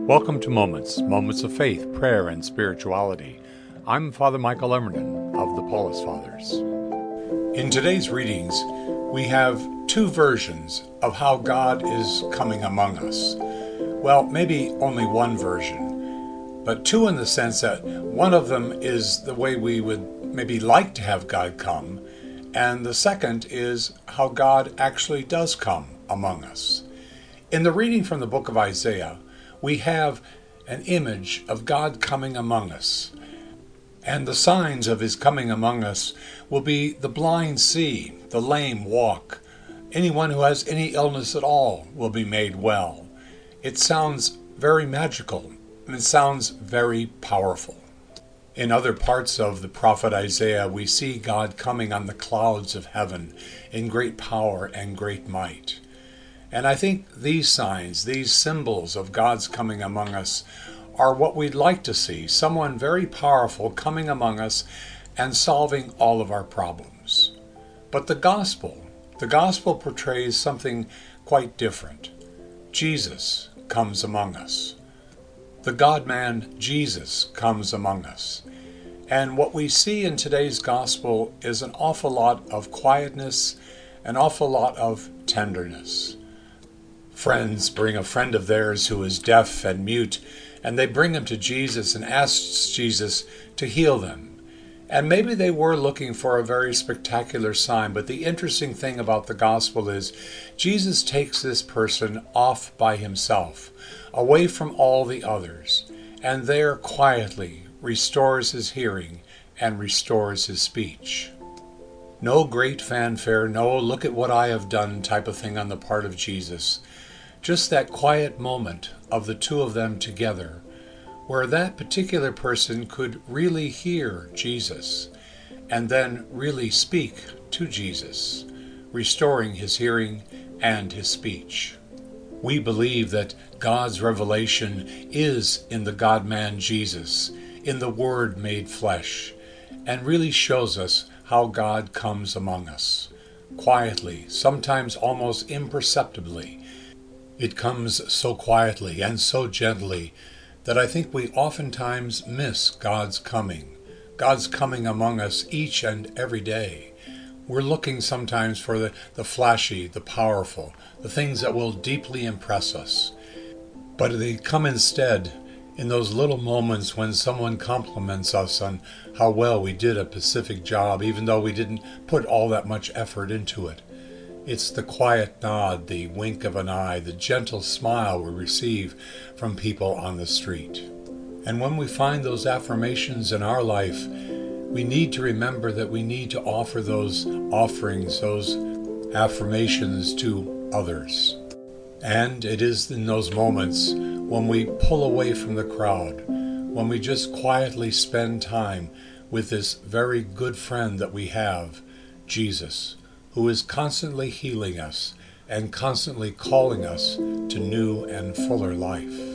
Welcome to Moments of Faith, Prayer, and Spirituality. I'm Father Michael Emmerden of the Paulist Fathers. In today's readings, we have two versions of how God is coming among us. Well, maybe only one version, but two in the sense that one of them is the way we would maybe like to have God come, and the second is how God actually does come among us. In the reading from the book of Isaiah, we have an image of God coming among us. And the signs of his coming among us will be the blind see, the lame walk. Anyone who has any illness at all will be made well. It sounds very magical, and it sounds very powerful. In other parts of the prophet Isaiah, we see God coming on the clouds of heaven in great power and great might. And I think these signs, these symbols of God's coming among us, are what we'd like to see. Someone very powerful coming among us and solving all of our problems. But the gospel portrays something quite different. Jesus comes among us. The God-man Jesus comes among us. And what we see in today's gospel is an awful lot of quietness, an awful lot of tenderness. Friends bring a friend of theirs who is deaf and mute, and they bring him to Jesus and ask Jesus to heal them. And maybe they were looking for a very spectacular sign, but the interesting thing about the gospel is Jesus takes this person off by himself, away from all the others, and there quietly restores his hearing and restores his speech. No great fanfare, no look at what I have done type of thing on the part of Jesus. Just that quiet moment of the two of them together, where that particular person could really hear Jesus and then really speak to Jesus, restoring his hearing and his speech. We believe that God's revelation is in the God-man Jesus, in the Word made flesh, and really shows us how God comes among us, quietly, sometimes almost imperceptibly. It comes so quietly and so gently that I think we oftentimes miss God's coming among us each and every day. We're looking sometimes for the flashy, the powerful, the things that will deeply impress us. But they come instead in those little moments when someone compliments us on how well we did a specific job, even though we didn't put all that much effort into it. It's the quiet nod, the wink of an eye, the gentle smile we receive from people on the street. And when we find those affirmations in our life, we need to remember that we need to offer those offerings, those affirmations to others. And it is in those moments when we pull away from the crowd, when we just quietly spend time with this very good friend that we have, Jesus, who is constantly healing us and constantly calling us to new and fuller life.